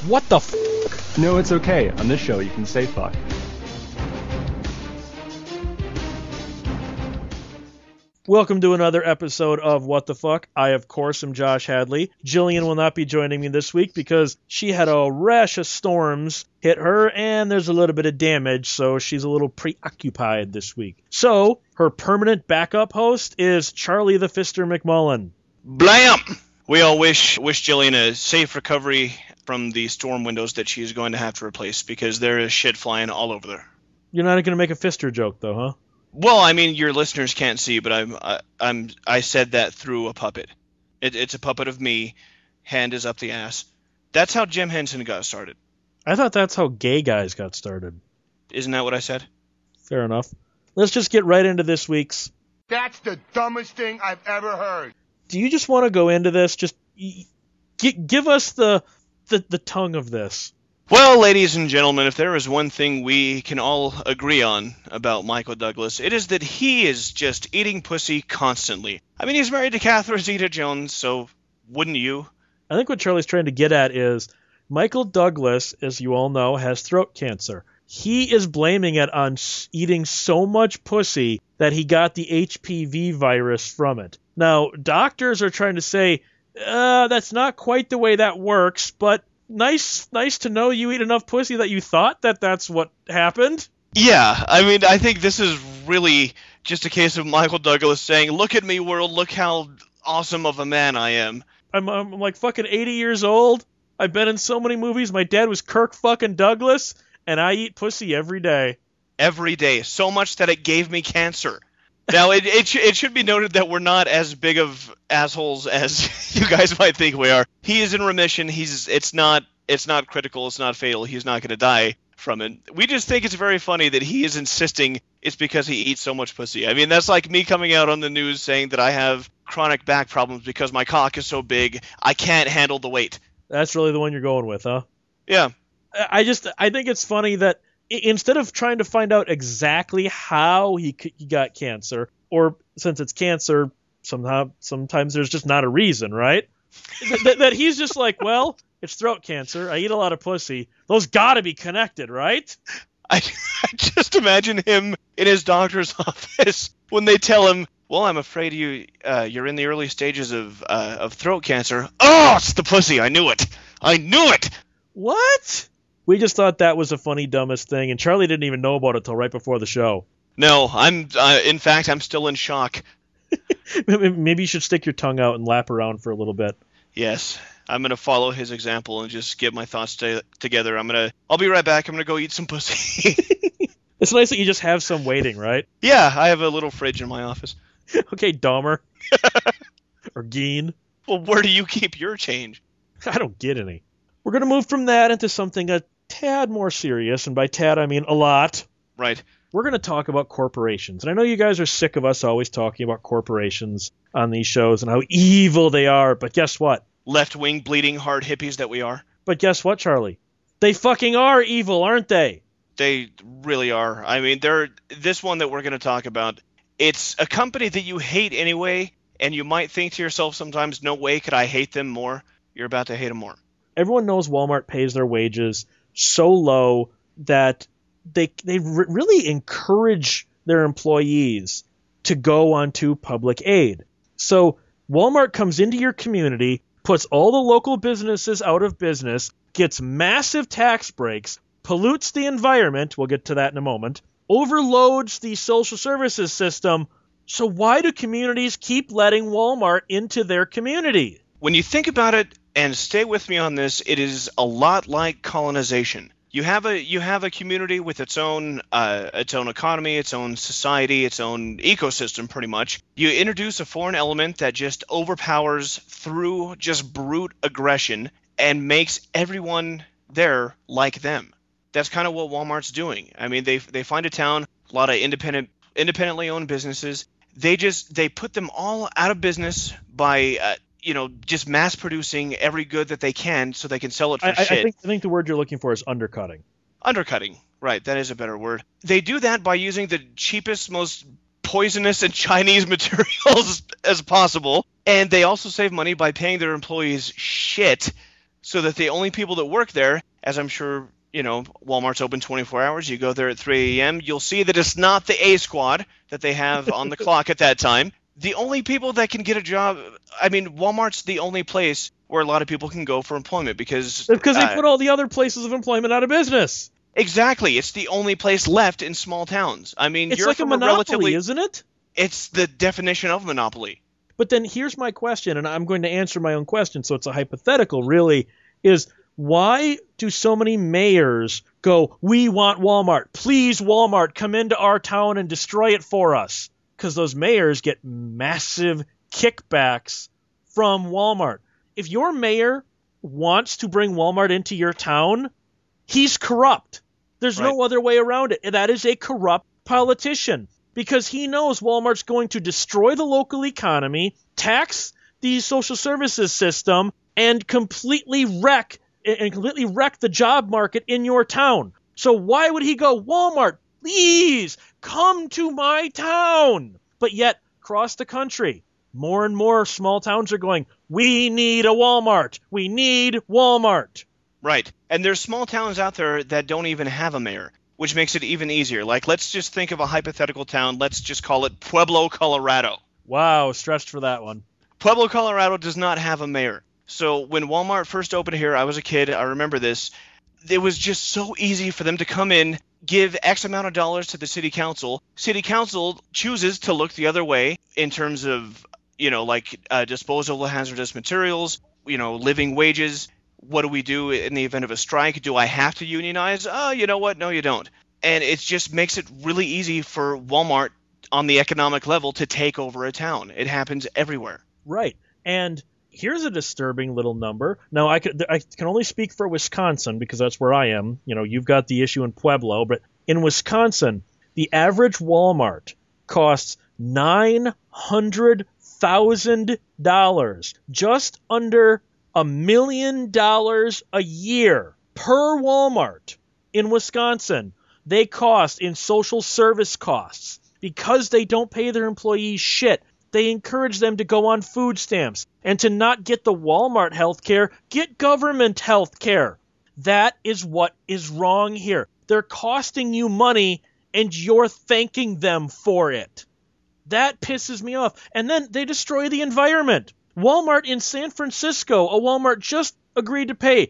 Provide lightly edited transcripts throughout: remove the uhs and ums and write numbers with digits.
What the f***? No, it's okay. On this show, you can say fuck. Welcome to another episode of What the Fuck. I, of course, am Josh Hadley. Jillian will not be joining me this week because she had a rash of storms hit her, and there's a little bit of damage, so she's a little preoccupied this week. So, her permanent backup host is Charlie the Fister McMullen. Blam! We all wish Jillian a safe recovery from the storm windows that she's going to have to replace, because there is shit flying all over there. You're not going to make a Fister joke, though, huh? Well, I mean, your listeners can't see, but I said that through a puppet. It's a puppet of me, hand is up the ass. That's how Jim Henson got started. I thought that's how gay guys got started. Isn't that what I said? Fair enough. Let's just get right into this week's... That's the dumbest thing I've ever heard. Do you just want to go into this? Just give us the tongue of this. Well, ladies and gentlemen, if there is one thing we can all agree on about Michael Douglas, it is that he is just eating pussy constantly. I mean, he's married to Catherine Zeta-Jones, so wouldn't you? I think what Charlie's trying to get at is Michael Douglas, as you all know, has throat cancer. He is blaming it on eating so much pussy that he got the HPV virus from it. Now, doctors are trying to say, that's not quite the way that works, but nice to know you eat enough pussy that you thought that that's what happened. Yeah, I mean, I think this is really just a case of Michael Douglas saying, look at me, world, look how awesome of a man I am. I'm like fucking 80 years old. I've been in so many movies. My dad was Kirk fucking Douglas, and I eat pussy every day. Every day. So much that it gave me cancer. Now, it should be noted that we're not as big of assholes as you guys might think we are. He is in remission. It's not critical. It's not fatal. He's not going to die from it. We just think it's very funny that he is insisting it's because he eats so much pussy. I mean, that's like me coming out on the news saying that I have chronic back problems because my cock is so big, I can't handle the weight. That's really the one you're going with, huh? Yeah. I think it's funny that instead of trying to find out exactly how he got cancer, or since it's cancer, sometimes there's just not a reason, right? that he's just like, well, it's throat cancer. I eat a lot of pussy. Those got to be connected, right? I just imagine him in his doctor's office when they tell him, well, I'm afraid you're in the early stages of throat cancer. Oh, it's the pussy. I knew it. What? We just thought that was the funny, dumbest thing, and Charlie didn't even know about it till right before the show. No, in fact, I'm still in shock. Maybe you should stick your tongue out and lap around for a little bit. Yes, I'm going to follow his example and just get my thoughts together. I'll be right back. I'm going to go eat some pussy. It's nice that you just have some waiting, right? Yeah, I have a little fridge in my office. Okay, Dahmer. Or Geen. Well, where do you keep your change? I don't get any. We're going to move from that into something a tad more serious, and by tad I mean a lot. Right. We're going to talk about corporations. And I know you guys are sick of us always talking about corporations on these shows and how evil they are, but guess what? Left-wing, bleeding heart hippies that we are. But guess what, Charlie? They fucking are evil, aren't they? They really are. I mean, this one that we're going to talk about, it's a company that you hate anyway, and you might think to yourself sometimes, no way could I hate them more. You're about to hate them more. Everyone knows Walmart pays their wages so low that they really encourage their employees to go onto public aid. So Walmart comes into your community, puts all the local businesses out of business, gets massive tax breaks, pollutes the environment, we'll get to that in a moment, overloads the social services system. So why do communities keep letting Walmart into their community? When you think about it, and stay with me on this, it is a lot like colonization. You have a community with its own economy, its own society, its own ecosystem, pretty much. You introduce a foreign element that just overpowers through just brute aggression and makes everyone there like them. That's kind of what Walmart's doing. I mean, they find a town, a lot of independently owned businesses. They put them all out of business by just mass producing every good that they can so they can sell it for shit. I think the word you're looking for is undercutting. Undercutting, right, that is a better word. They do that by using the cheapest, most poisonous and Chinese materials as possible, and they also save money by paying their employees shit so that the only people that work there, as I'm sure, Walmart's open 24 hours, you go there at 3 a.m., you'll see that it's not the A squad that they have on the clock at that time. The only people that can get a job, Walmart's the only place where a lot of people can go for employment because they put all the other places of employment out of business. Exactly. It's the only place left in small towns. It's you're like a monopoly, isn't it? It's the definition of monopoly. But then here's my question, and I'm going to answer my own question, so it's a hypothetical, really, is why do so many mayors go, we want Walmart, please Walmart, come into our town and destroy it for us? Because those mayors get massive kickbacks from Walmart. If your mayor wants to bring Walmart into your town, he's corrupt. There's no other way around it. That is a corrupt politician because he knows Walmart's going to destroy the local economy, tax the social services system, and completely wreck the job market in your town. So why would he go, Walmart, please come to my town? But yet, across the country, more and more small towns are going, we need a Walmart. We need Walmart. Right. And there's small towns out there that don't even have a mayor, which makes it even easier. Like, let's just think of a hypothetical town. Let's just call it Pueblo, Colorado. Wow, stretched for that one. Pueblo, Colorado does not have a mayor. So when Walmart first opened here, I was a kid. I remember this. It was just so easy for them to come in, give X amount of dollars to the city council. City council chooses to look the other way in terms of, disposal of hazardous materials, living wages. What do we do in the event of a strike? Do I have to unionize? Oh, you know what? No, you don't. And it just makes it really easy for Walmart on the economic level to take over a town. It happens everywhere. Right. And here's a disturbing little number. Now, I can only speak for Wisconsin because that's where I am. You've got the issue in Pueblo, but in Wisconsin, the average Walmart costs $900,000, just under $1 million a year per Walmart in Wisconsin. They cost in social service costs because they don't pay their employees shit. They encourage them to go on food stamps and to not get the Walmart health care, get government health care. That is what is wrong here. They're costing you money and you're thanking them for it. That pisses me off. And then they destroy the environment. Walmart in San Francisco, a Walmart just agreed to pay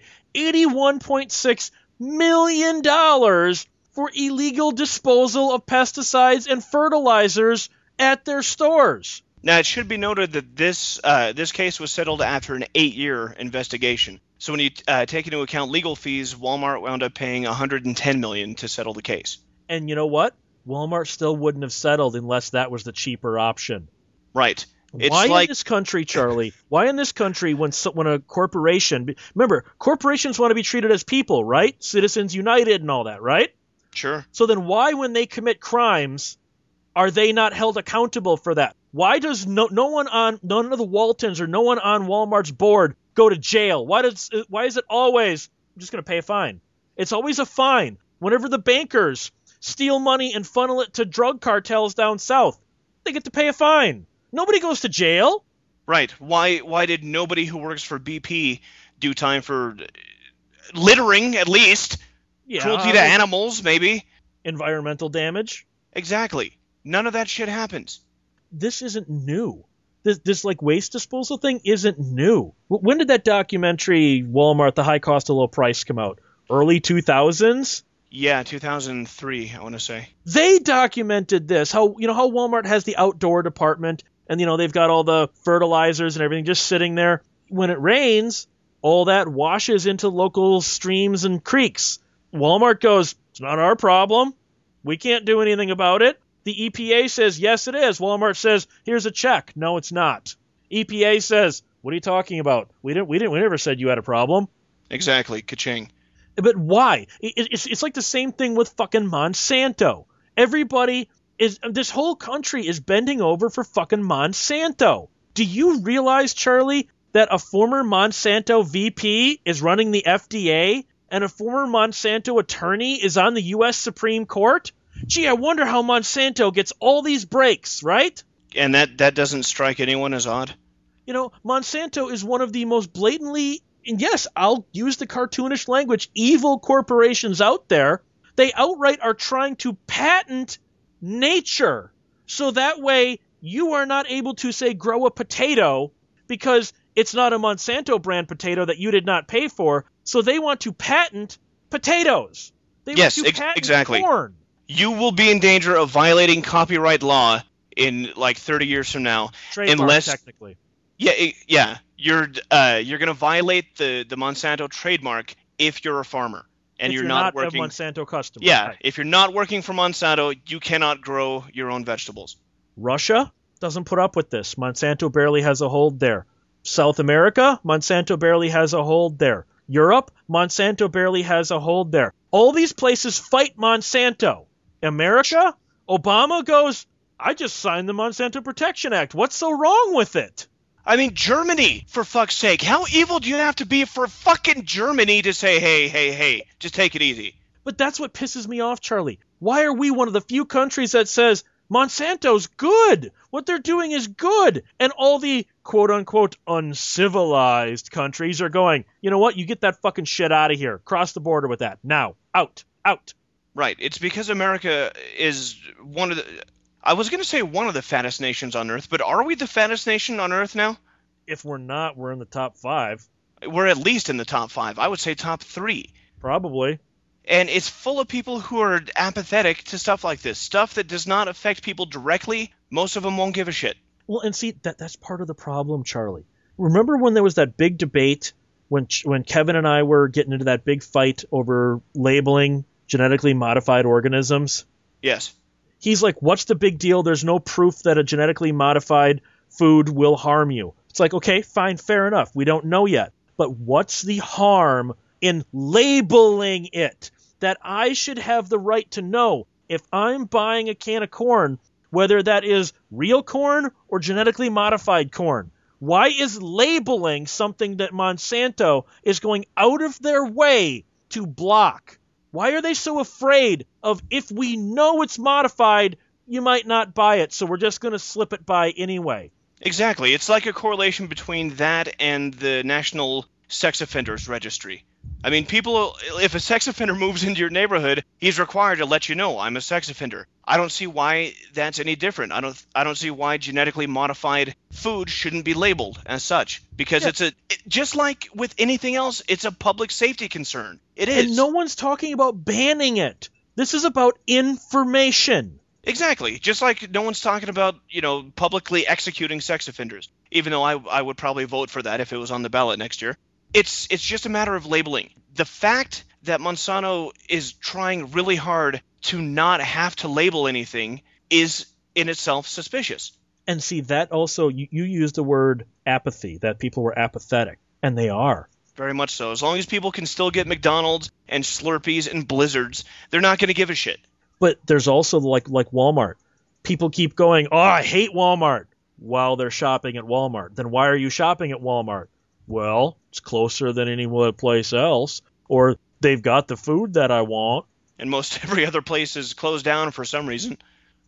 $81.6 million for illegal disposal of pesticides and fertilizers at their stores. Now, it should be noted that this case was settled after an 8-year investigation. So when you take into account legal fees, Walmart wound up paying $110 million to settle the case. And you know what? Walmart still wouldn't have settled unless that was the cheaper option. Right. Why in this country, Charlie? Why in this country when a corporation – remember, corporations want to be treated as people, right? Citizens United and all that, right? Sure. So then why, when they commit crimes, are they not held accountable for that? Why does none of the Waltons or no one on Walmart's board go to jail? Why is it always – I'm just going to pay a fine? It's always a fine. Whenever the bankers steal money and funnel it to drug cartels down south, they get to pay a fine. Nobody goes to jail. Right. Why did nobody who works for BP do time for littering, at least? Yeah, cruelty to animals, maybe. Environmental damage. Exactly. None of that shit happens. This isn't new. This waste disposal thing isn't new. When did that documentary, Walmart, The High Cost of Low Price, come out? Early 2000s? Yeah, 2003, I want to say. They documented this. How Walmart has the outdoor department. And, they've got all the fertilizers and everything just sitting there. When it rains, all that washes into local streams and creeks. Walmart goes, it's not our problem. We can't do anything about it. The EPA says, yes, it is. Walmart says, here's a check. No, it's not. EPA says, what are you talking about? We never said you had a problem. Exactly. Ka-ching. But why? It's like the same thing with fucking Monsanto. This whole country is bending over for fucking Monsanto. Do you realize, Charlie, that a former Monsanto VP is running the FDA and a former Monsanto attorney is on the U.S. Supreme Court? Gee, I wonder how Monsanto gets all these breaks, right? And that doesn't strike anyone as odd? Monsanto is one of the most blatantly And yes, I'll use the cartoonish language, evil corporations out there, they outright are trying to patent nature. So that way you are not able to, say, grow a potato because it's not a Monsanto brand potato that you did not pay for. So they want to patent potatoes. They want to patent exactly. corn. You will be in danger of violating copyright law in like 30 years from now. Trademark, technically. Yeah. You're going to violate the Monsanto trademark if you're a farmer and if you're not working a Monsanto customer. Yeah, right. If you're not working for Monsanto, you cannot grow your own vegetables. Russia doesn't put up with this. Monsanto barely has a hold there. South America, Monsanto barely has a hold there. Europe, Monsanto barely has a hold there. All these places fight Monsanto. America, Obama goes, I just signed the Monsanto Protection Act. What's so wrong with it? I mean, Germany, for fuck's sake. How evil do you have to be for fucking Germany to say, hey, just take it easy? But that's what pisses me off, Charlie. Why are we one of the few countries that says Monsanto's good? What they're doing is good. And all the quote-unquote uncivilized countries are going, you know what? You get that fucking shit out of here. Cross the border with that. Now. Out. Right. It's because America is one of the... I was going to say one of the fattest nations on Earth, but are we the fattest nation on Earth now? If we're not, we're in the top 5. We're at least in the top 5. I would say top 3. Probably. And it's full of people who are apathetic to stuff like this. Stuff that does not affect people directly. Most of them won't give a shit. Well, and see, that's part of the problem, Charlie. Remember when there was that big debate when Kevin and I were getting into that big fight over labeling genetically modified organisms? Yes. He's like, what's the big deal? There's no proof that a genetically modified food will harm you. It's like, okay, fine, fair enough. We don't know yet. But what's the harm in labeling it? That I should have the right to know if I'm buying a can of corn, whether that is real corn or genetically modified corn. Why is labeling something that Monsanto is going out of their way to block? Why are they so afraid of, if we know it's modified, you might not buy it, so we're just going to slip it by anyway? Exactly. It's like a correlation between that and the National Sex Offenders Registry. I mean, if a sex offender moves into your neighborhood, he's required to let you know, I'm a sex offender. I don't see why that's any different. I don't see why genetically modified food shouldn't be labeled as such, because just like with anything else, it's a public safety concern. It is. And no one's talking about banning it. This is about information. Exactly. Just like no one's talking about, publicly executing sex offenders, even though I would probably vote for that if it was on the ballot next year. It's just a matter of labeling. The fact that Monsanto is trying really hard to not have to label anything is in itself suspicious. And see, that also, you used the word apathy, that people were apathetic, and they are. Very much so. As long as people can still get McDonald's and Slurpees and Blizzards, they're not going to give a shit. But there's also like Walmart. People keep going, oh, I hate Walmart, while they're shopping at Walmart. Then why are you shopping at Walmart? Well, it's closer than any place else. Or they've got the food that I want. And most every other place is closed down for some reason.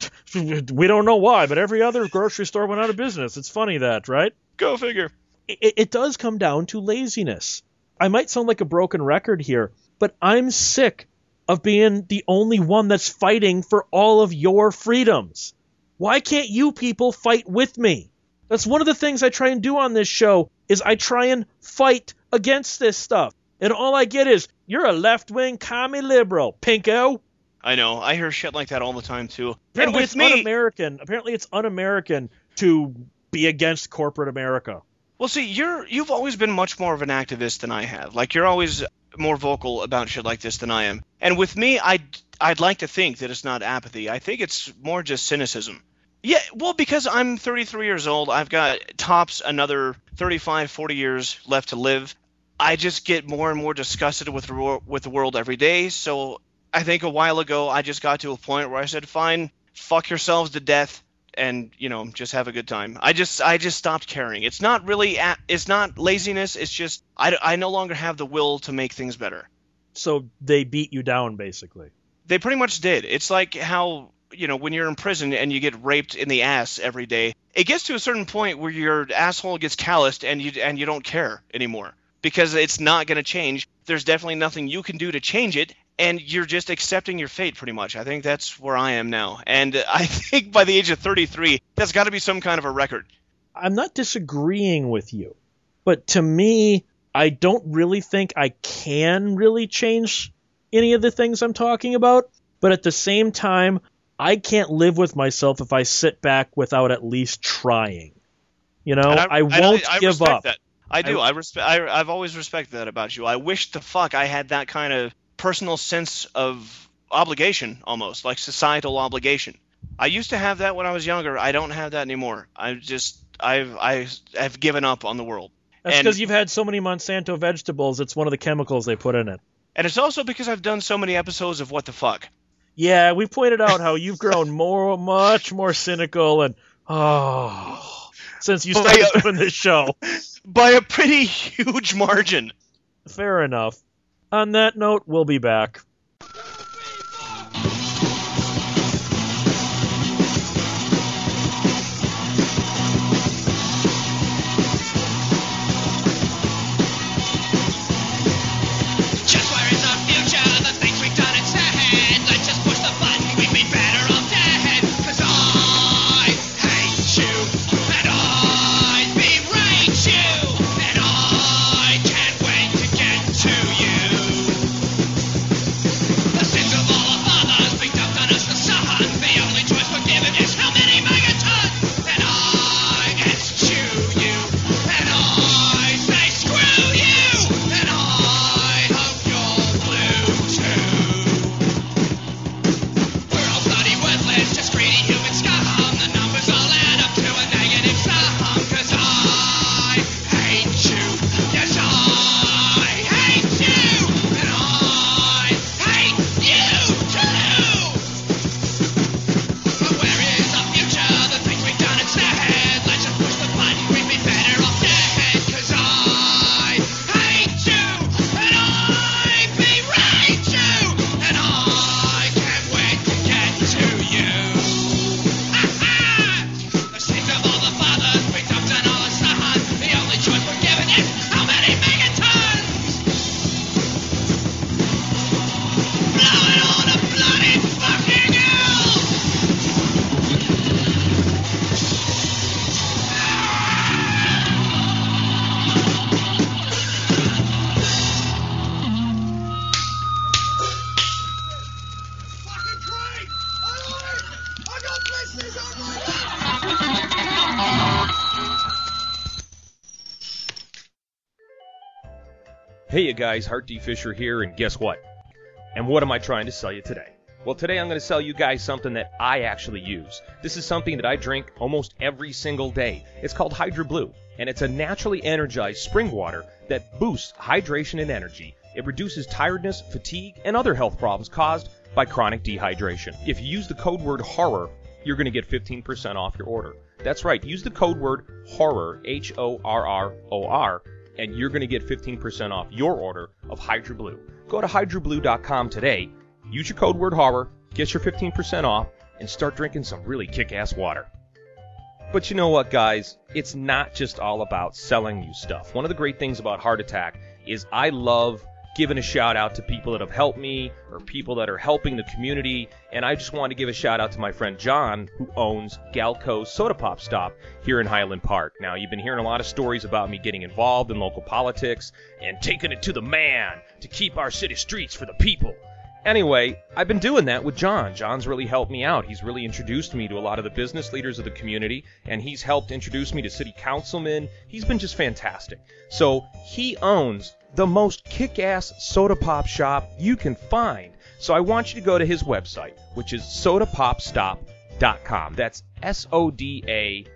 We don't know why, but every other grocery store went out of business. It's funny that, right? Go figure. It does come down to laziness. I might sound like a broken record here, but I'm sick of being the only one that's fighting for all of your freedoms. Why can't you people fight with me? That's one of the things I try and do on this show, is I try and fight against this stuff. And all I get is, you're a left-wing commie liberal, pinko. I know. I hear shit like that all the time, too. Apparently and with me, Apparently it's un-American to be against corporate America. Well, see, you've always been much more of an activist than I have. Like, you're always more vocal about shit like this than I am. And with me, I'd like to think that it's not apathy. I think it's more just cynicism. Yeah, well, because I'm 33 years old, I've got tops another 35, 40 years left to live. I just get more and more disgusted with the world every day. So I think a while ago, I just got to a point where I said, fine, fuck yourselves to death and, just have a good time. I just stopped caring. It's not really, it's not laziness. It's just, I no longer have the will to make things better. So they beat you down, basically. They pretty much did. It's like how, when you're in prison and you get raped in the ass every day, it gets to a certain point where your asshole gets calloused and you don't care anymore. because it's not going to change. There's definitely nothing you can do to change it, and you're just accepting your fate pretty much. I think that's where I am now. And I think by the age of 33, that's got to be some kind of a record. I'm not disagreeing with you, but to me, I don't really think I can really change any of the things I'm talking about. But at the same time, I can't live with myself if I sit back without at least trying. You know, I won't give up. That. I do. I've always respected that about you. I wish the fuck I had that kind of personal sense of obligation, almost like societal obligation. I used to have that when I was younger. I don't have that anymore. I've given up on the world. That's because you've had so many Monsanto vegetables. It's one of the chemicals they put in it. And it's also because I've done so many episodes of What the Fuck. Yeah, we pointed out how you've grown much more cynical and since you started doing this show. By a pretty huge margin. Fair enough. On that note, we'll be back. Hey you guys, Hart D. Fisher here, and guess what? And what am I trying to sell you today? Well, today I'm going to sell you guys something that I actually use. This is something that I drink almost every single day. It's called Hydro Blue, and it's a naturally energized spring water that boosts hydration and energy. It reduces tiredness, fatigue, and other health problems caused by chronic dehydration. If you use the code word HORROR, you're going to get 15% off your order. That's right, use the code word HORROR, HORROR, and you're going to get 15% off your order of Hydro Blue. Go to hydroblue.com today, use your code word HORROR, get your 15% off, and start drinking some really kick-ass water. But you know what, guys? It's not just all about selling you stuff. One of the great things about Heart Attack is I love giving a shout out to people that have helped me or people that are helping the community, and I just want to give a shout out to my friend John, who owns Galco Soda Pop Stop here in Highland Park. Now, you've been hearing a lot of stories about me getting involved in local politics and taking it to the man to keep our city streets for the people. Anyway, I've been doing that with John. John's really helped me out. He's really introduced me to a lot of the business leaders of the community, and he's helped introduce me to city councilmen. He's been just fantastic. So he owns the most kick-ass soda pop shop you can find. So I want you to go to his website, which is sodapopstop.com. That's SODAPOPSTOP,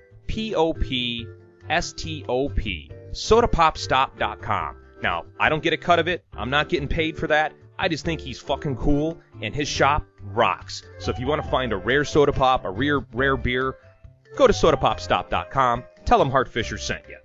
sodapopstop.com. Now, I don't get a cut of it. I'm not getting paid for that. I just think he's fucking cool, and his shop rocks. So if you want to find a rare soda pop, a rare beer, go to sodapopstop.com. Tell him Hart Fisher sent you.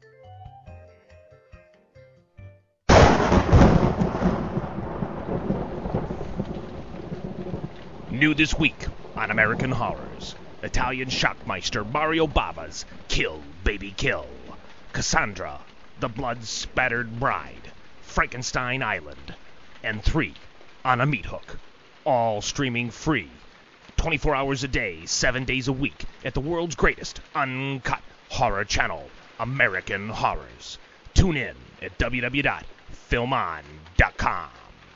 New this week on American Horrors, Italian shockmeister Mario Bava's Kill, Baby Kill. Cassandra, The Blood-Spattered Bride, Frankenstein Island, and 3, On a Meat Hook. All streaming free, 24 hours a day, 7 days a week, at the world's greatest uncut horror channel, American Horrors. Tune in at www.filmon.com.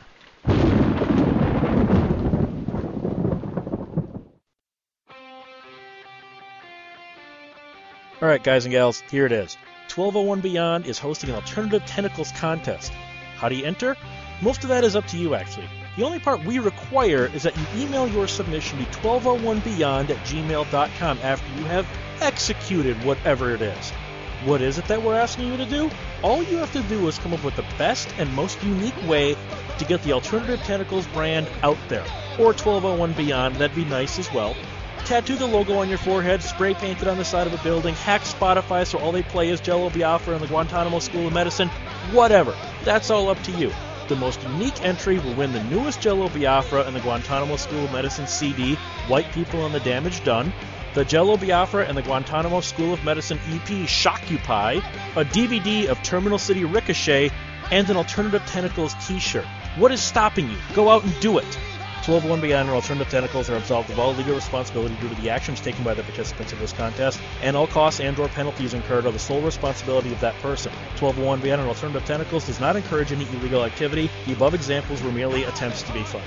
All right, guys and gals, here it is. 1201 Beyond is hosting an Alternative Tentacles contest. How do you enter? Most of that is up to you, actually. The only part we require is that you email your submission to 1201beyond@gmail.com after you have executed whatever it is. What is it that we're asking you to do? All you have to do is come up with the best and most unique way to get the Alternative Tentacles brand out there. Or 1201 Beyond, that'd be nice as well. Tattoo the logo on your forehead, spray paint it on the side of a building, hack Spotify so all they play is Jello Biafra and the Guantanamo School of Medicine, whatever. That's all up to you. The most unique entry will win the newest Jello Biafra and the Guantanamo School of Medicine CD, White People and the Damage Done, the Jello Biafra and the Guantanamo School of Medicine EP, Shockupy, a DVD of Terminal City Ricochet, and an Alternative Tentacles t-shirt. What is stopping you? Go out and do it. 1201 Beyond or Alternative Tentacles are absolved of all legal responsibility due to the actions taken by the participants of this contest, and all costs and or penalties incurred are the sole responsibility of that person. 1201 Beyond and Alternative Tentacles does not encourage any illegal activity. The above examples were merely attempts to be fun.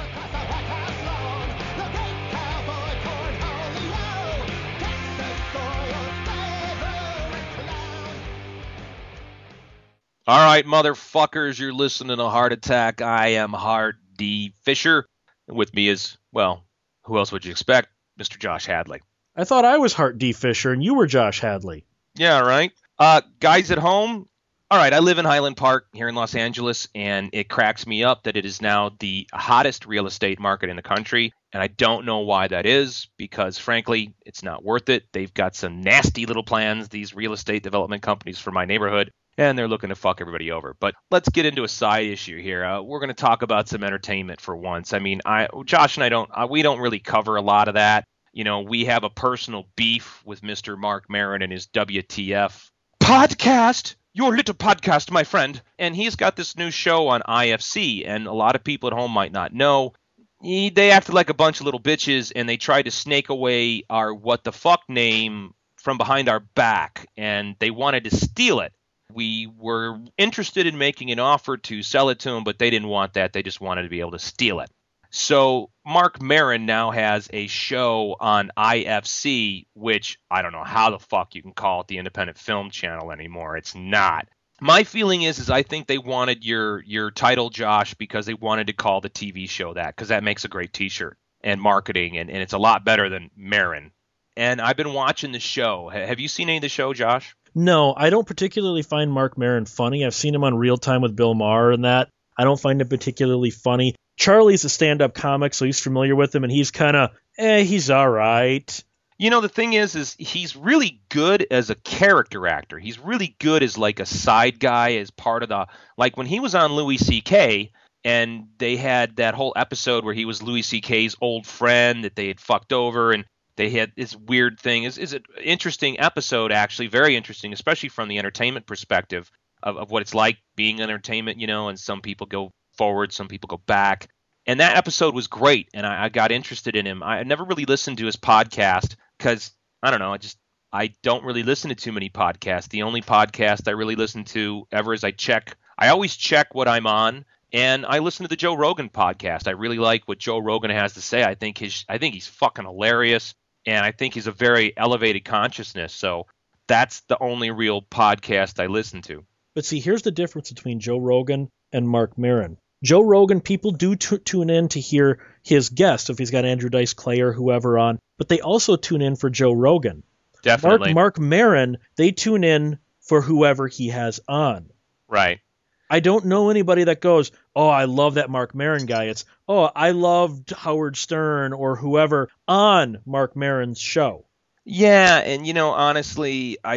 All right, motherfuckers, you're listening to Heart Attack. I am Hart D. Fisher. With me is, well, who else would you expect? Mr. Josh Hadley. I thought I was Hart D. Fisher and you were Josh Hadley. Yeah, right. Guys at home, all right, I live in Highland Park here in Los Angeles, and it cracks me up that it is now the hottest real estate market in the country, and I don't know why that is, because, frankly, it's not worth it. They've got some nasty little plans, these real estate development companies, for my neighborhood, and they're looking to fuck everybody over. But let's get into a side issue here. We're going to talk about some entertainment for once. I mean, Josh and I we don't really cover a lot of that. You know, we have a personal beef with Mr. Mark Maron and his WTF podcast, your little podcast, my friend. And he's got this new show on IFC, and a lot of people at home might not know. They acted like a bunch of little bitches, and they tried to snake away our what the fuck name from behind our back, and they wanted to steal it. We were interested in making an offer to sell it to them, but they didn't want that. They just wanted to be able to steal it. So Mark Maron now has a show on IFC, which I don't know how the fuck you can call it the Independent Film Channel anymore. It's not. My feeling is I think they wanted your title, Josh, because they wanted to call the TV show that, because that makes a great T-shirt and marketing, and it's a lot better than Maron. And I've been watching the show. Have you seen any of the show, Josh? No, I don't particularly find Mark Maron funny. I've seen him on Real Time with Bill Maher and that. I don't find him particularly funny. Charlie's a stand-up comic, so he's familiar with him, and he's kind of, he's all right. You know, the thing is he's really good as a character actor. He's really good as like a side guy, as part of the, like when he was on Louis C.K., and they had that whole episode where he was Louis C.K.'s old friend that they had fucked over, and they had this weird thing. Is an interesting episode, actually, very interesting, especially from the entertainment perspective of what it's like being entertainment, you know, and some people go forward, some people go back. And that episode was great, and I got interested in him. I never really listened to his podcast because, I don't know, I don't really listen to too many podcasts. The only podcast I really listen to ever is I always check what I'm on, and I listen to the Joe Rogan podcast. I really like what Joe Rogan has to say. I think he's fucking hilarious. And I think he's a very elevated consciousness. So that's the only real podcast I listen to. But see, here's the difference between Joe Rogan and Mark Maron. Joe Rogan, people do tune in to hear his guest, if he's got Andrew Dice Clay or whoever on. But they also tune in for Joe Rogan. Definitely. Mark Maron, they tune in for whoever he has on. Right. I don't know anybody that goes, oh, I love that Mark Maron guy. It's, oh, I loved Howard Stern or whoever on Mark Maron's show. Yeah, and you know, honestly, I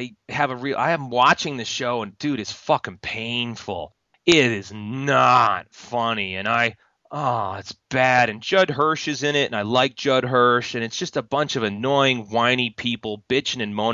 am watching the show, and dude, it's fucking painful. It is not funny, and it's bad. And Judd Hirsch is in it, and I like Judd Hirsch, and it's just a bunch of annoying, whiny people bitching and moaning. And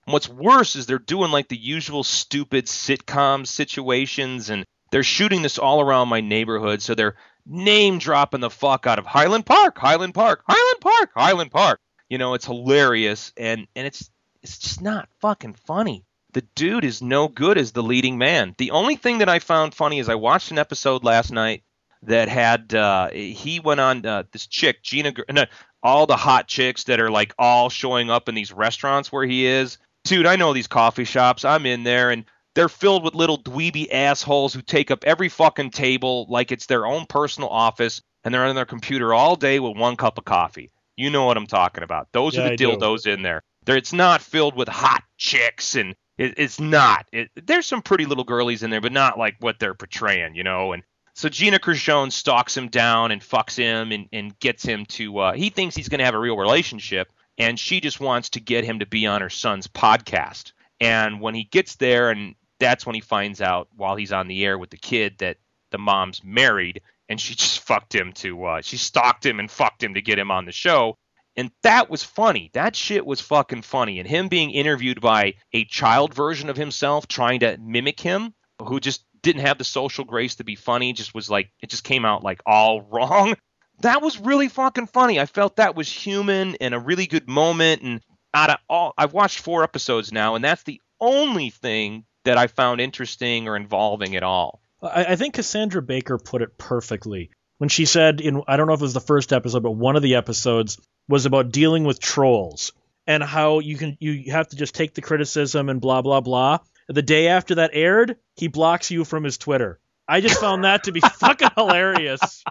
And what's worse is they're doing like the usual stupid sitcom situations, and they're shooting this all around my neighborhood. So they're name dropping the fuck out of Highland Park, Highland Park, Highland Park, Highland Park. You know, it's hilarious, and it's just not fucking funny. The dude is no good as the leading man. The only thing that I found funny is I watched an episode last night that had he went on this chick, Gina, all the hot chicks that are like all showing up in these restaurants where he is. Dude, I know these coffee shops. I'm in there, and they're filled with little dweeby assholes who take up every fucking table like it's their own personal office, and they're on their computer all day with one cup of coffee. You know what I'm talking about. Those are the dildos in there. It's not filled with hot chicks, and it's not. There's some pretty little girlies in there, but not like what they're portraying, you know. And so Gina Gershon stalks him down and fucks him and gets him to he thinks he's going to have a real relationship, and she just wants to get him to be on her son's podcast. And when he gets there, and that's when he finds out while he's on the air with the kid that the mom's married, and she just fucked him she stalked him and fucked him to get him on the show. And that was funny. That shit was fucking funny. And him being interviewed by a child version of himself trying to mimic him, who just didn't have the social grace to be funny, just was like, it just came out like all wrong. That was really fucking funny. I felt that was human and a really good moment. And out of all, I've watched 4 episodes now, and that's the only thing that I found interesting or involving at all. I think Cassandra Baker put it perfectly when she said I don't know if it was the first episode, but one of the episodes was about dealing with trolls and how you have to just take the criticism and blah, blah, blah. The day after that aired, he blocks you from his Twitter. I just found that to be fucking hilarious.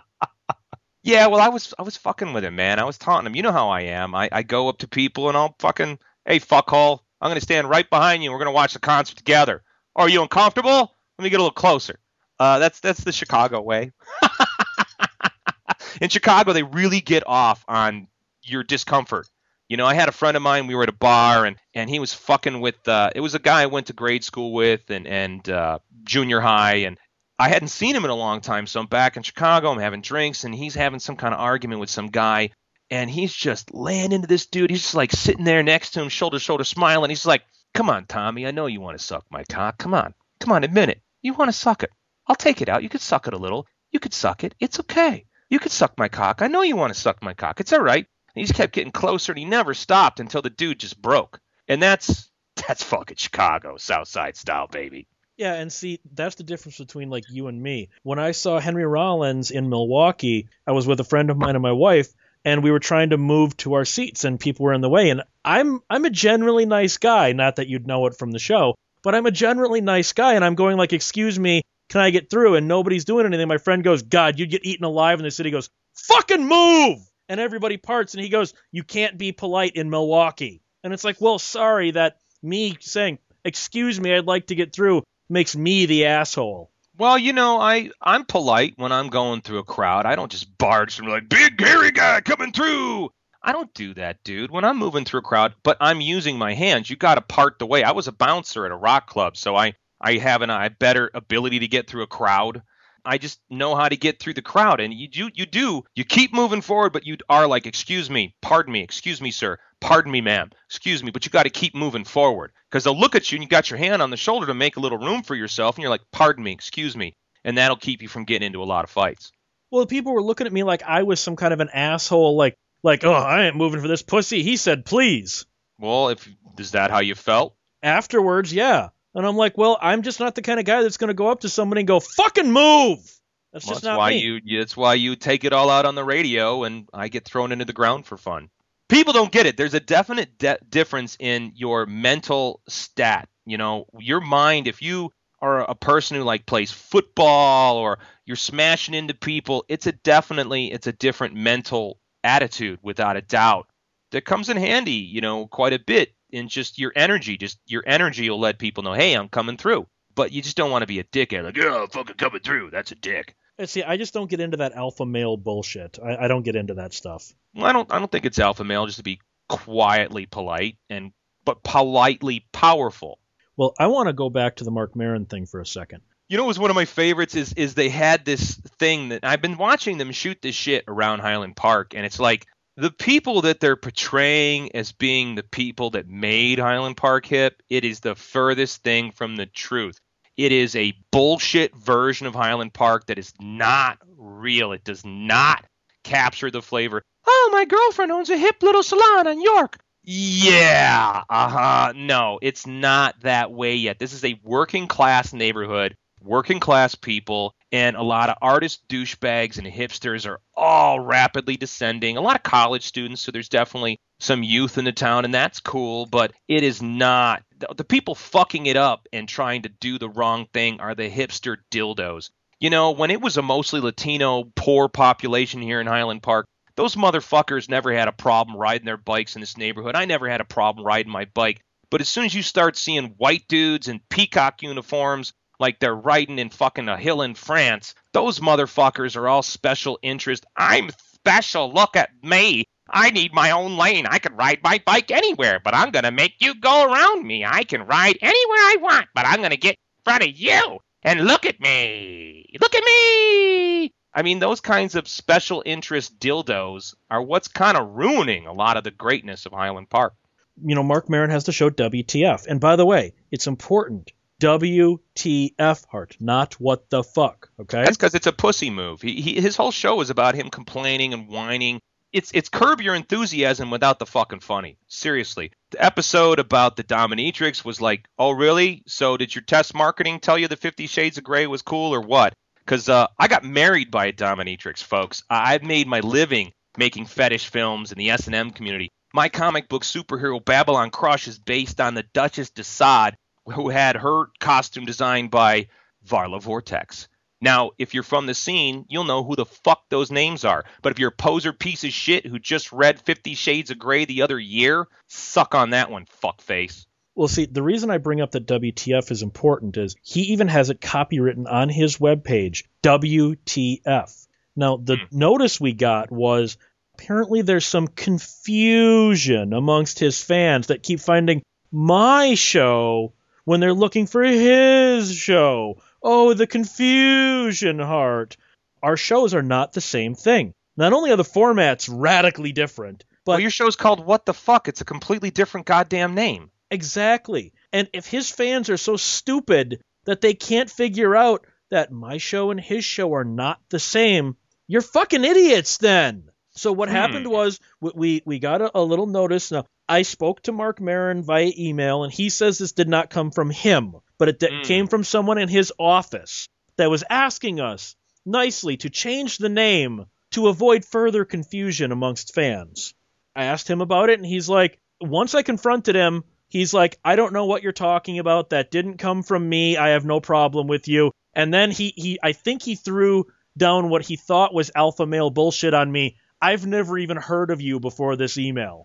Yeah, well, I was fucking with him, man. I was taunting him. You know how I am. I go up to people and I'll fucking, hey, fuckhole, I'm going to stand right behind you and we're going to watch the concert together. Are you uncomfortable? Let me get a little closer. That's the Chicago way. In Chicago, they really get off on your discomfort. You know, I had a friend of mine, we were at a bar, and he was fucking with, it was a guy I went to grade school with and junior high, and I hadn't seen him in a long time, so I'm back in Chicago, I'm having drinks, and he's having some kind of argument with some guy, and he's just laying into this dude. He's just like sitting there next to him, shoulder to shoulder, smiling. He's like, come on, Tommy, I know you want to suck my cock. Come on, admit it. You want to suck it. I'll take it out. You could suck it a little. You could suck it. It's okay. You could suck my cock. I know you want to suck my cock. It's all right. And he just kept getting closer, and he never stopped until the dude just broke. And that's fucking Chicago, South Side style, baby. Yeah, and see, that's the difference between like you and me. When I saw Henry Rollins in Milwaukee, I was with a friend of mine and my wife, and we were trying to move to our seats, and people were in the way. And I'm a generally nice guy, not that you'd know it from the show, but I'm a generally nice guy, and I'm going like, excuse me, can I get through? And nobody's doing anything. My friend goes, God, you'd get eaten alive in the city. He goes, fucking move! And everybody parts, and he goes, you can't be polite in Milwaukee. And it's like, well, sorry that me saying, excuse me, I'd like to get through, makes me the asshole. Well, you know, I'm polite when I'm going through a crowd. I don't just barge and be like, big hairy guy coming through. I don't do that, dude. When I'm moving through a crowd, but I'm using my hands, you got to part the way. I was a bouncer at a rock club, so I have a better ability to get through a crowd. I just know how to get through the crowd, and you keep moving forward, but you are like, excuse me, pardon me, excuse me, sir, pardon me, ma'am, excuse me, but you got to keep moving forward, because they'll look at you and you got your hand on the shoulder to make a little room for yourself, and you're like, pardon me, excuse me, and that'll keep you from getting into a lot of fights. Well, people were looking at me like I was some kind of an asshole, like, oh, I ain't moving for this pussy, he said please. Well, is that how you felt? Afterwards, yeah. And I'm like, well, I'm just not the kind of guy that's going to go up to somebody and go, fucking move! That's just not me. That's why you take it all out on the radio, and I get thrown into the ground for fun. People don't get it. There's a definite difference in your mental stat. You know, your mind, if you are a person who like plays football or you're smashing into people, it's a different mental attitude without a doubt. That comes in handy, you know, quite a bit. In just your energy will let people know, hey, I'm coming through. But you just don't want to be a dickhead, like, yeah, I'm fucking coming through. That's a dick. See, I just don't get into that alpha male bullshit. I don't get into that stuff. Well, I don't think it's alpha male just to be quietly polite, but politely powerful. Well, I want to go back to the Marc Maron thing for a second. You know what was one of my favorites is they had this thing that I've been watching them shoot this shit around Highland Park, and it's like The people that they're portraying as being the people that made Highland Park hip, it is the furthest thing from the truth. It is a bullshit version of Highland Park that is not real. It does not capture the flavor. Oh, my girlfriend owns a hip little salon in York. Yeah, no, it's not that way yet. This is a working class neighborhood, working class people, and a lot of artist douchebags and hipsters are all rapidly descending. A lot of college students, so there's definitely some youth in the town, and that's cool, but it is not. The people fucking it up and trying to do the wrong thing are the hipster dildos. You know, when it was a mostly Latino, poor population here in Highland Park, those motherfuckers never had a problem riding their bikes in this neighborhood. I never had a problem riding my bike. But as soon as you start seeing white dudes in peacock uniforms like they're riding in fucking a hill in France, those motherfuckers are all special interest. I'm special. Look at me. I need my own lane. I can ride my bike anywhere, but I'm going to make you go around me. I can ride anywhere I want, but I'm going to get in front of you. And look at me. Look at me. I mean, those kinds of special interest dildos are what's kind of ruining a lot of the greatness of Highland Park. You know, Marc Maron has the show WTF. And by the way, it's important. WTF, Hart, not what the fuck, okay? That's because it's a pussy move. His whole show is about him complaining and whining. It's Curb Your Enthusiasm without the fucking funny. Seriously. The episode about the dominatrix was like, oh, really? So did your test marketing tell you the 50 Shades of Grey was cool or what? Because I got married by a dominatrix, folks. I've made my living making fetish films in the S&M community. My comic book superhero Babylon Crush is based on the Duchess de Sade, who had her costume designed by Varla Vortex. Now, if you're from the scene, you'll know who the fuck those names are. But if you're a poser piece of shit who just read 50 Shades of Grey the other year, suck on that one, fuckface. Well, see, the reason I bring up that WTF is important is he even has it copywritten on his webpage, WTF. Now, the notice we got was apparently there's some confusion amongst his fans that keep finding my show when they're looking for his show. Oh, the confusion, Hart. Our shows are not the same thing. Not only are the formats radically different, but... Well, your show's called What the Fuck? It's a completely different goddamn name. Exactly. And if his fans are so stupid that they can't figure out that my show and his show are not the same, you're fucking idiots then. So what happened was we got a little notice. Now, I spoke to Marc Maron via email, and he says this did not come from him, but it came from someone in his office that was asking us nicely to change the name to avoid further confusion amongst fans. I asked him about it, and he's like, once I confronted him, he's like, I don't know what you're talking about. That didn't come from me. I have no problem with you. And then I think he threw down what he thought was alpha male bullshit on me. I've never even heard of you before this email.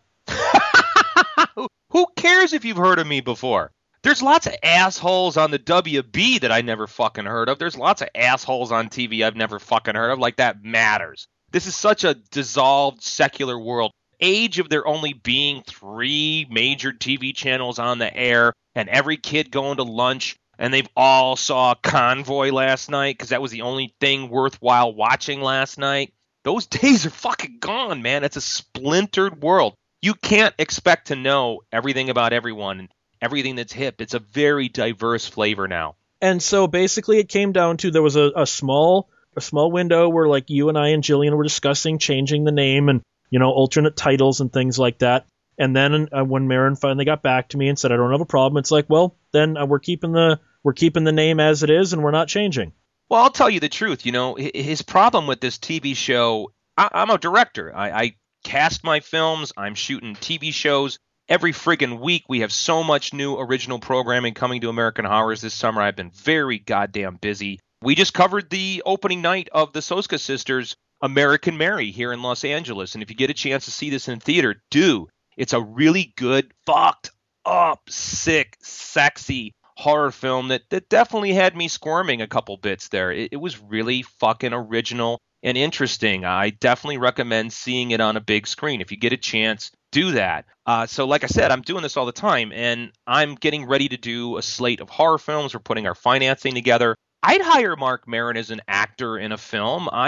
Who cares if you've heard of me before? There's lots of assholes on the WB that I never fucking heard of. There's lots of assholes on TV I've never fucking heard of. Like, that matters. This is such a dissolved secular world. Age of there only being 3 major TV channels on the air and every kid going to lunch, and they've all saw Convoy last night because that was the only thing worthwhile watching last night. Those days are fucking gone, man. It's a splintered world. You can't expect to know everything about everyone and everything that's hip. It's a very diverse flavor now. And so basically it came down to there was a small window where like you and I and Jillian were discussing changing the name and, you know, alternate titles and things like that. And then when Maron finally got back to me and said, I don't have a problem, it's like, well, then we're keeping the name as it is and we're not changing. Well, I'll tell you the truth. You know, his problem with this TV show, I'm a director. I cast my films. I'm shooting TV shows. Every friggin' week we have so much new original programming coming to American Horrors this summer. I've been very goddamn busy. We just covered the opening night of the Soska Sisters' American Mary here in Los Angeles. And if you get a chance to see this in theater, do. It's a really good, fucked up, sick, sexy horror film that definitely had me squirming a couple bits there. It was really fucking original and interesting. I definitely recommend seeing it on a big screen. If you get a chance, do that. So like I said, I'm doing this all the time, and I'm getting ready to do a slate of horror films. We're putting our financing together. I'd hire Marc Maron as an actor in a film.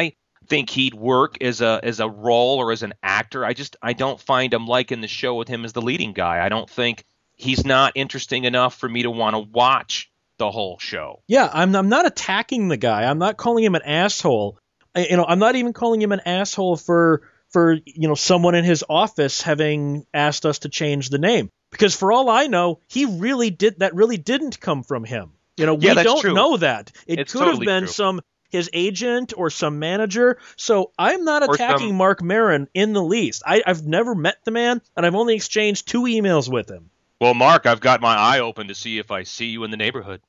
think he'd work as a role or as an actor. I don't find him liking the show with him as the leading guy. I don't think he's not interesting enough for me to want to watch the whole show. Yeah, I'm not attacking the guy. I'm not calling him an asshole. I'm not even calling him an asshole for someone in his office having asked us to change the name. Because for all I know, that really didn't come from him. We don't know that. It could have been his agent or some manager. So I'm not attacking Marc Maron in the least. I've never met the man, and I've only exchanged 2 emails with him. Well, Mark, I've got my eye open to see if I see you in the neighborhood.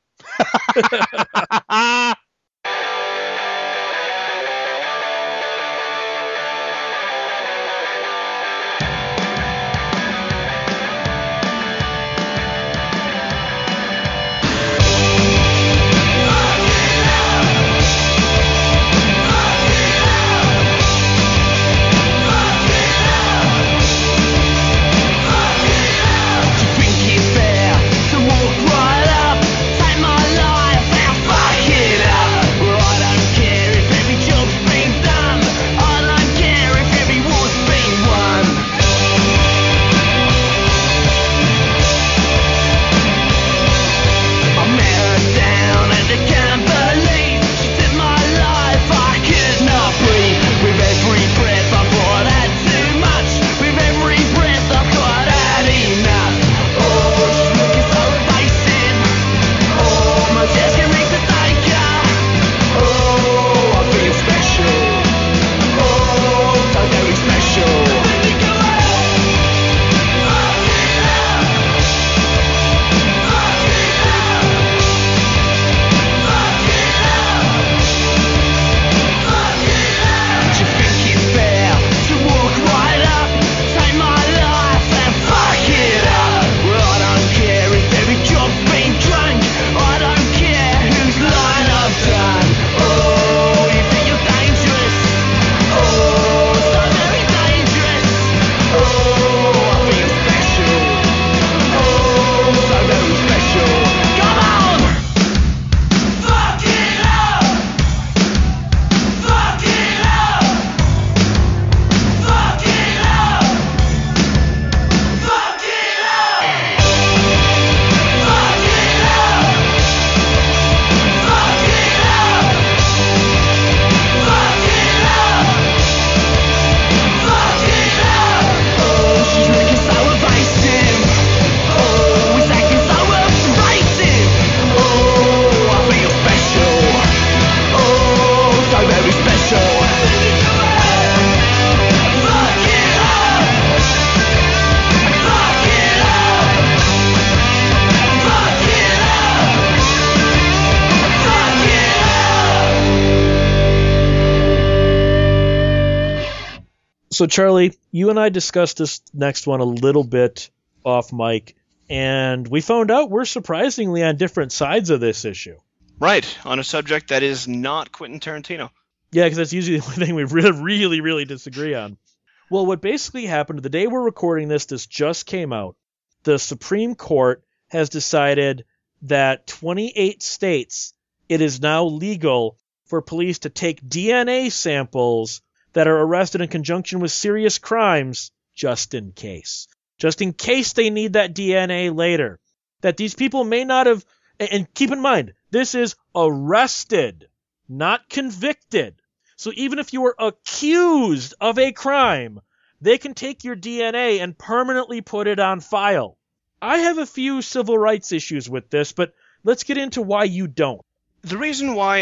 So, Charlie, you and I discussed this next one a little bit off mic, and we found out we're surprisingly on different sides of this issue. Right, on a subject that is not Quentin Tarantino. Yeah, because that's usually the only thing we really, really disagree on. Well, what basically happened, the day we're recording this just came out. The Supreme Court has decided that 28 states, it is now legal for police to take DNA samples that are arrested in conjunction with serious crimes, just in case. Just in case they need that DNA later. That these people may not have, and keep in mind, this is arrested, not convicted. So even if you were accused of a crime, they can take your DNA and permanently put it on file. I have a few civil rights issues with this, but let's get into why you don't. The reason why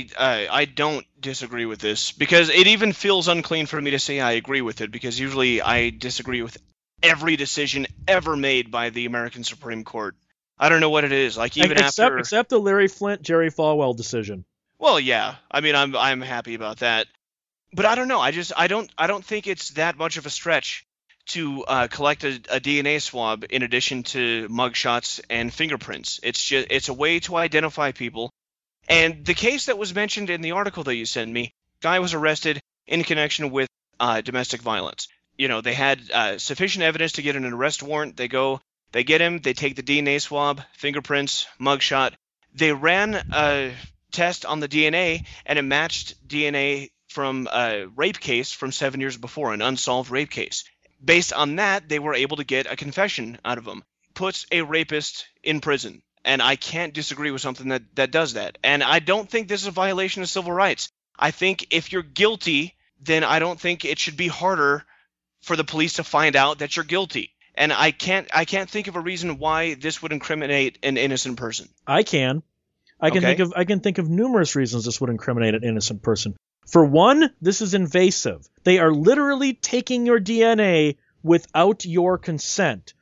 I don't disagree with this, because it even feels unclean for me to say I agree with it, because usually I disagree with every decision ever made by the American Supreme Court. I don't know what it is. Like even except the Larry Flynt, Jerry Falwell decision. Well, yeah. I mean, I'm happy about that. But I don't know. I don't think it's that much of a stretch to collect a DNA swab in addition to mugshots and fingerprints. It's a way to identify people. And the case that was mentioned in the article that you sent me, guy was arrested in connection with domestic violence. You know, they had sufficient evidence to get an arrest warrant. They go, they get him, they take the DNA swab, fingerprints, mugshot. They ran a test on the DNA, and it matched DNA from a rape case from 7 years before, an unsolved rape case. Based on that, they were able to get a confession out of him. Puts a rapist in prison. And I can't disagree with something that does that. And I don't think this is a violation of civil rights. I think if you're guilty, then I don't think it should be harder for the police to find out that you're guilty. And I can't think of a reason why this would incriminate an innocent person. I can. I can think of numerous reasons this would incriminate an innocent person. For one, this is invasive. They are literally taking your DNA without your consent.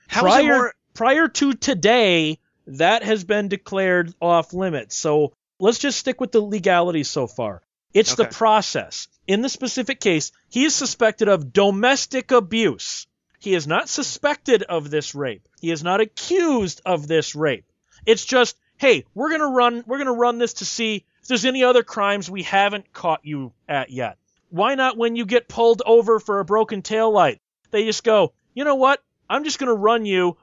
Prior to today, that has been declared off limits. So let's just stick with the legalities so far. It's the process. In the specific case, he is suspected of domestic abuse. He is not suspected of this rape. He is not accused of this rape. It's just, hey, we're gonna run this to see if there's any other crimes we haven't caught you at yet. Why not when you get pulled over for a broken taillight? They just go, you know what? I'm just gonna run your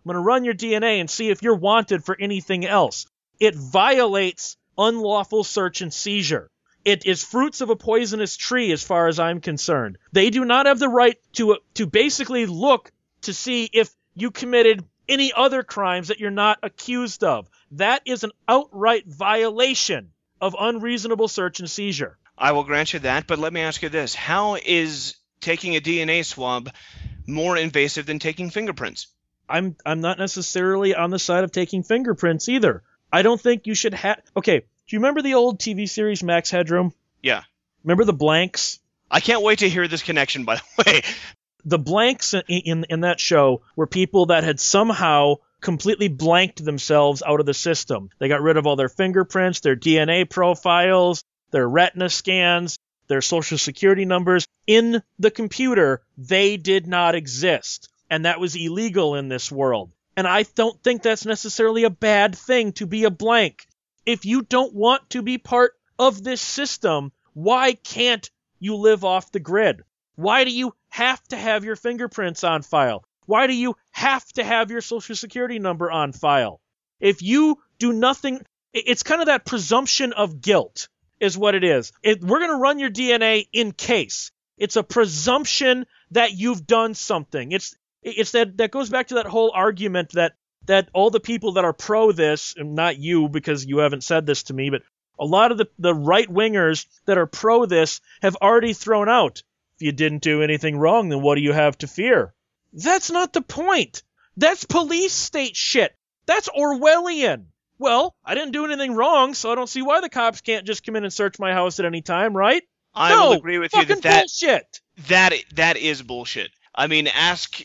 DNA and see if you're wanted for anything else. It violates unlawful search and seizure. It is fruits of a poisonous tree as far as I'm concerned. They do not have the right to basically look to see if you committed any other crimes that you're not accused of. That is an outright violation of unreasonable search and seizure. I will grant you that, but let me ask you this. How is taking a DNA swab more invasive than taking fingerprints? I'm not necessarily on the side of taking fingerprints either. I don't think you should have... Okay, do you remember the old TV series Max Headroom? Yeah. Remember the blanks? I can't wait to hear this connection, by the way. The blanks in that show were people that had somehow completely blanked themselves out of the system. They got rid of all their fingerprints, their DNA profiles, their retina scans, their social security numbers. In the computer, they did not exist. And that was illegal in this world. And I don't think that's necessarily a bad thing to be a blank. If you don't want to be part of this system, why can't you live off the grid? Why do you have to have your fingerprints on file? Why do you have to have your social security number on file? If you do nothing, it's kind of that presumption of guilt is what it is. We're going to run your DNA in case. It's a presumption that you've done something. It's that goes back to that whole argument that all the people that are pro this, and not you because you haven't said this to me, but a lot of the right-wingers that are pro this have already thrown out, if you didn't do anything wrong, then what do you have to fear? That's not the point. That's police state shit. That's Orwellian. Well, I didn't do anything wrong, so I don't see why the cops can't just come in and search my house at any time, right? I will agree with you that bullshit. That is bullshit. I mean, ask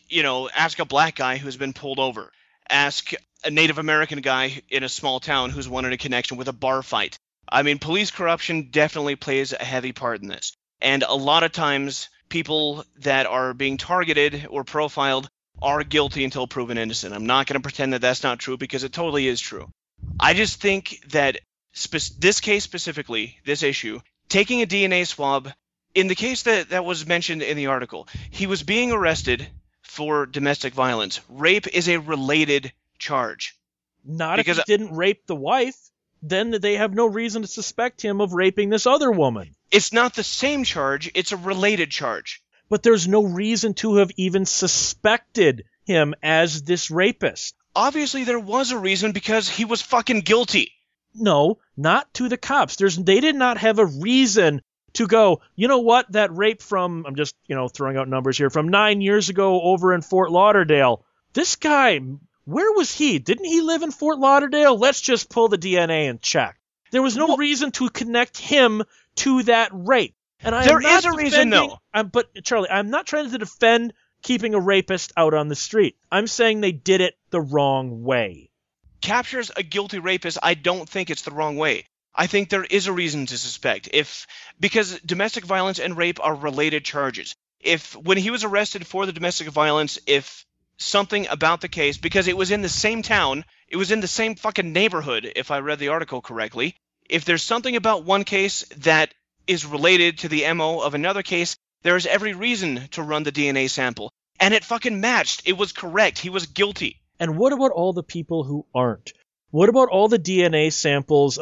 a black guy who's been pulled over. Ask a Native American guy in a small town who's wanted a connection with a bar fight. I mean, police corruption definitely plays a heavy part in this. And a lot of times, people that are being targeted or profiled are guilty until proven innocent. I'm not going to pretend that that's not true because it totally is true. I just think that this case specifically, this issue, taking a DNA swab, in the case that was mentioned in the article, he was being arrested for domestic violence. Rape is a related charge. Not because if he didn't rape the wife, then they have no reason to suspect him of raping this other woman. It's not the same charge, it's a related charge. But there's no reason to have even suspected him as this rapist. Obviously there was a reason because he was fucking guilty. No, not to the cops. They did not have a reason to go, you know what, that rape from, I'm just, throwing out numbers here, from 9 years ago over in Fort Lauderdale, this guy, where was he? Didn't he live in Fort Lauderdale? Let's just pull the DNA and check. There was no reason to connect him to that rape. And there is a reason, though. But, Charlie, I'm not trying to defend keeping a rapist out on the street. I'm saying they did it the wrong way. Captures a guilty rapist, I don't think it's the wrong way. I think there is a reason to suspect, because domestic violence and rape are related charges. When he was arrested for the domestic violence, if something about the case, because it was in the same town, it was in the same fucking neighborhood, if I read the article correctly, if there's something about one case that is related to the MO of another case, there is every reason to run the DNA sample. And it fucking matched. It was correct. He was guilty. And what about all the people who aren't? What about all the DNA samples of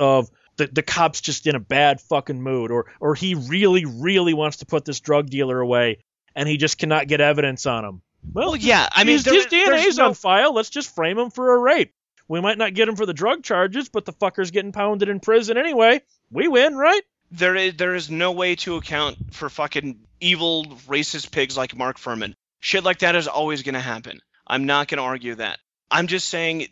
the cop's just in a bad fucking mood, or he really, really wants to put this drug dealer away, and he just cannot get evidence on him. Well, yeah, I mean, his DNA's on file. Let's just frame him for a rape. We might not get him for the drug charges, but the fucker's getting pounded in prison anyway. We win, right? There is no way to account for fucking evil, racist pigs like Mark Furman. Shit like that is always going to happen. I'm not going to argue that. I'm just saying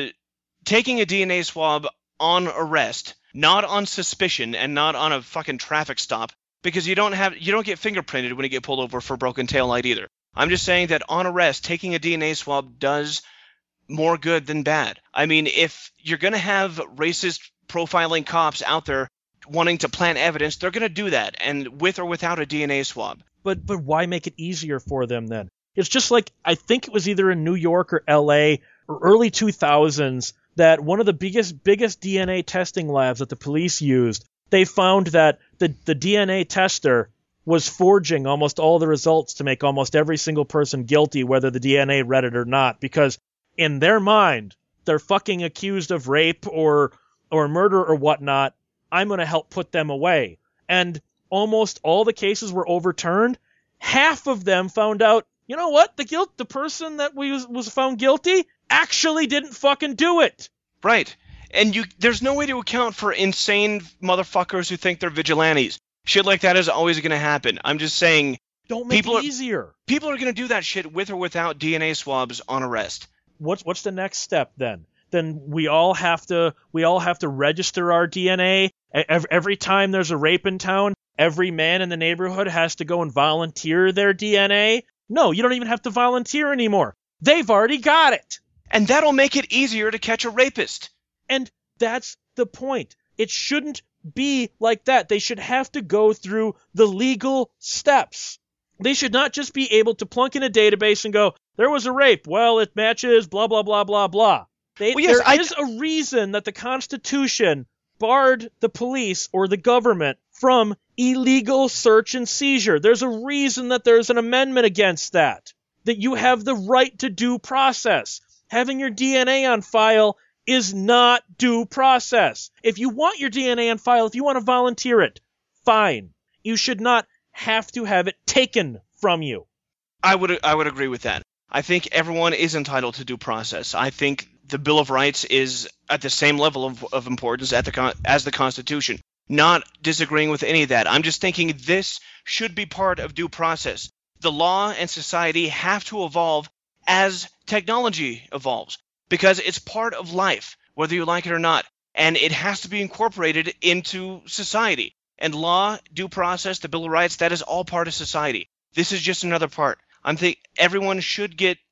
taking a DNA swab on arrest, not on suspicion and not on a fucking traffic stop, because you don't get fingerprinted when you get pulled over for broken taillight either. I'm just saying that on arrest, taking a DNA swab does more good than bad. I mean, if you're going to have racist profiling cops out there wanting to plant evidence, they're going to do that, and with or without a DNA swab. But why make it easier for them then? It's just like, I think it was either in New York or LA or early 2000s that one of the biggest DNA testing labs that the police used, they found that the DNA tester was forging almost all the results to make almost every single person guilty, whether the DNA read it or not, because in their mind, they're fucking accused of rape or murder or whatnot. I'm going to help put them away. And almost all the cases were overturned. Half of them found out, you know what? The person that was found guilty actually didn't fucking do it. Right. And there's no way to account for insane motherfuckers who think they're vigilantes. Shit like that is always going to happen. I'm just saying, don't make it easier. People are going to do that shit with or without DNA swabs on arrest. What's the next step then? Then we all have to register our DNA. Every time there's a rape in town, every man in the neighborhood has to go and volunteer their DNA. No, you don't even have to volunteer anymore. They've already got it. And that'll make it easier to catch a rapist. And that's the point. It shouldn't be like that. They should have to go through the legal steps. They should not just be able to plunk in a database and go, there was a rape. Well, it matches blah, blah, blah, blah, blah. There is a reason that the Constitution barred the police or the government from illegal search and seizure. There's a reason that there's an amendment against that you have the right to due process. Having your DNA on file is not due process. If you want your DNA on file, if you want to volunteer it, fine. You should not have to have it taken from you. I would agree with that. I think everyone is entitled to due process. I think the Bill of Rights is at the same level of importance as the Constitution. Not disagreeing with any of that. I'm just thinking this should be part of due process. The law and society have to evolve as technology evolves, because it's part of life, whether you like it or not, and it has to be incorporated into society. And law, due process, the Bill of Rights, that is all part of society. This is just another part. Everyone should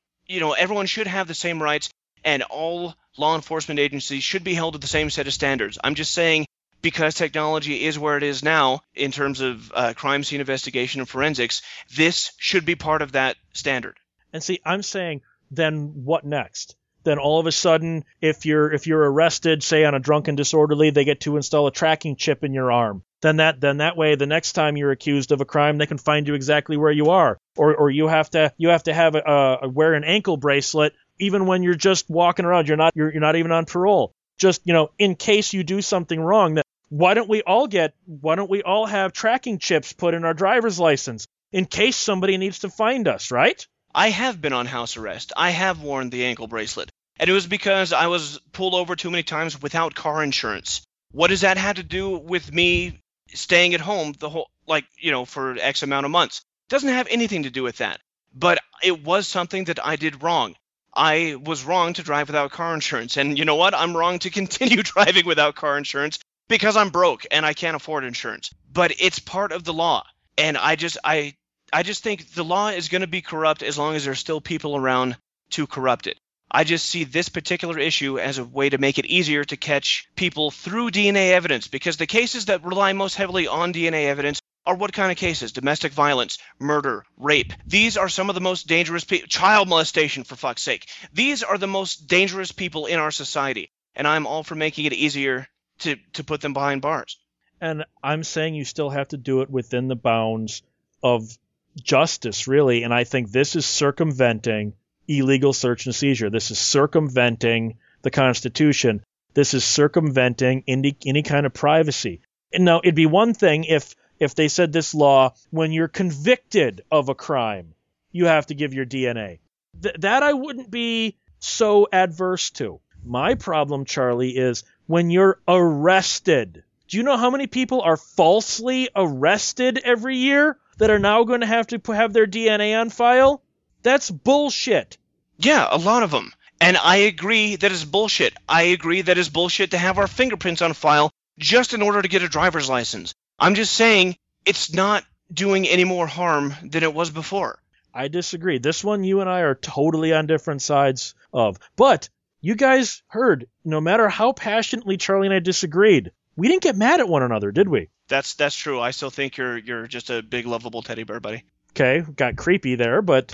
have the same rights, and all law enforcement agencies should be held to the same set of standards. I'm just saying, because technology is where it is now in terms of crime scene investigation and forensics, this should be part of that standard. And see, I'm saying, then what next? Then all of a sudden, if you're arrested, say on a drunken disorderly, they get to install a tracking chip in your arm. Then that way, the next time you're accused of a crime, they can find you exactly where you are. Or you have to have wear an ankle bracelet even when you're just walking around. You're not even on parole. Just, in case you do something wrong. Why don't we all have tracking chips put in our driver's license in case somebody needs to find us, right? I have been on house arrest. I have worn the ankle bracelet. And it was because I was pulled over too many times without car insurance. What does that have to do with me staying at home for X amount of months? It doesn't have anything to do with that. But it was something that I did wrong. I was wrong to drive without car insurance. And you know what? I'm wrong to continue driving without car insurance because I'm broke and I can't afford insurance. But it's part of the law. And I just think the law is going to be corrupt as long as there's still people around to corrupt it. I just see this particular issue as a way to make it easier to catch people through DNA evidence, because the cases that rely most heavily on DNA evidence are what kind of cases? Domestic violence, murder, rape. These are some of the most dangerous people. Child molestation, for fuck's sake. These are the most dangerous people in our society, and I'm all for making it easier to put them behind bars. And I'm saying you still have to do it within the bounds of justice, really, and I think this is circumventing illegal search and seizure. This is circumventing the Constitution. This is circumventing any kind of privacy. And now, it'd be one thing if they said this law, when you're convicted of a crime, you have to give your DNA. That I wouldn't be so adverse to. My problem, Charlie, is when you're arrested. Do you know how many people are falsely arrested every year that are now going to have their DNA on file? That's bullshit. Yeah, a lot of them. And I agree that it's bullshit. I agree that it's bullshit to have our fingerprints on file just in order to get a driver's license. I'm just saying it's not doing any more harm than it was before. I disagree. This one you and I are totally on different sides of. But you guys heard, no matter how passionately Charlie and I disagreed, we didn't get mad at one another, did we? That's true. I still think you're just a big lovable teddy bear, buddy. Okay, got creepy there, but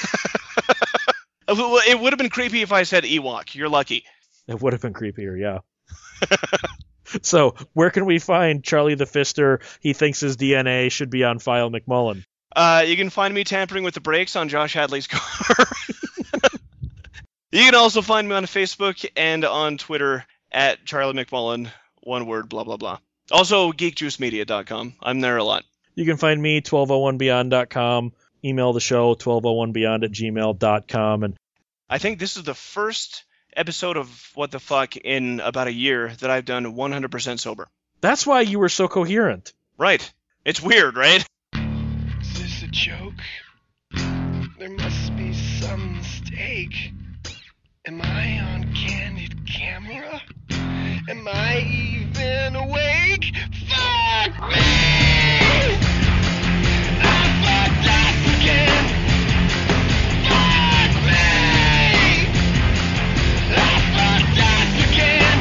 it would have been creepy if I said Ewok. You're lucky. It would have been creepier, yeah. So, where can we find Charlie the Fister? He thinks his DNA should be on file McMullen. You can find me tampering with the brakes on Josh Hadley's car. You can also find me on Facebook and on Twitter at Charlie McMullen. One word, blah, blah, blah. Also, geekjuicemedia.com. I'm there a lot. You can find me, 1201beyond.com. Email the show, 1201beyond@gmail.com. And I think this is the first episode of What the Fuck in about a year that I've done 100% sober. That's why you were so coherent. Right. It's weird, right? Is this a joke? There must be some mistake. Am I on candid camera? Am I even awake? Fuck me! I fucked up again. Fuck me! I fucked up again.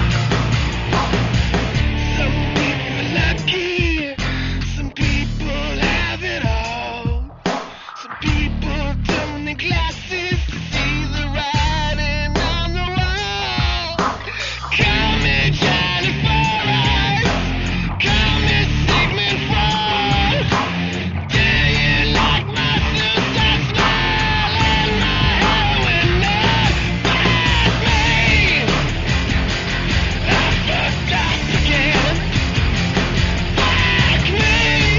Some people are lucky. Some people have it all. Some people don't need glasses to see the writing on the wall. Call me Johnny Four Eyes. Call me Sigmund Freud. Do you like my suicide smile and my heroin nut? Fuck me! I fucked up again. Fuck me!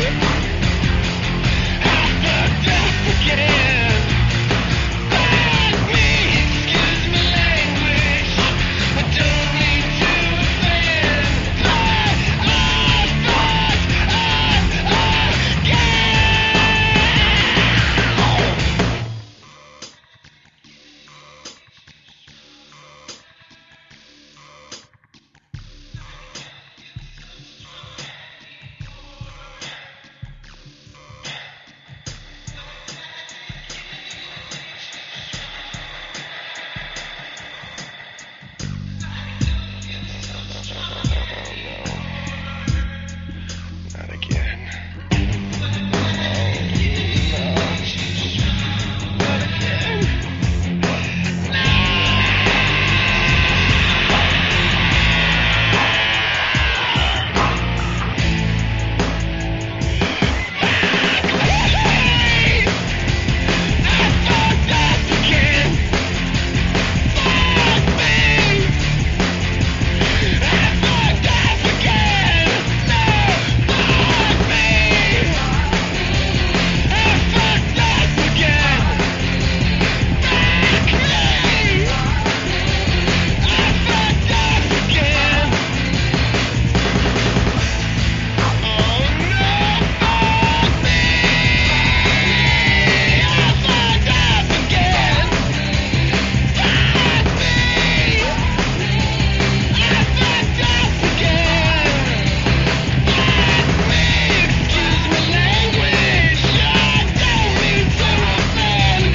I fucked up again. Fuck me! Excuse my language. I don't mean to offend. I fucked Not again. Not again. I fucked up again. Fuck me. I fucked up again. No, fuck me. I fucked up again. Fuck me. I fucked up again. Oh no, fuck me. I fucked up again. Fuck me. I fucked up again. Fuck me. Excuse my language. I don't mean to offend.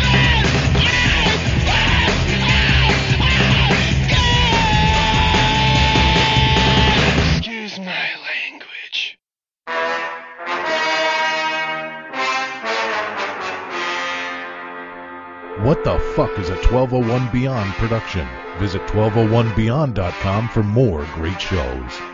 Excuse my language. What the Fuck is a 1201 Beyond production. Visit 1201beyond.com for more great shows.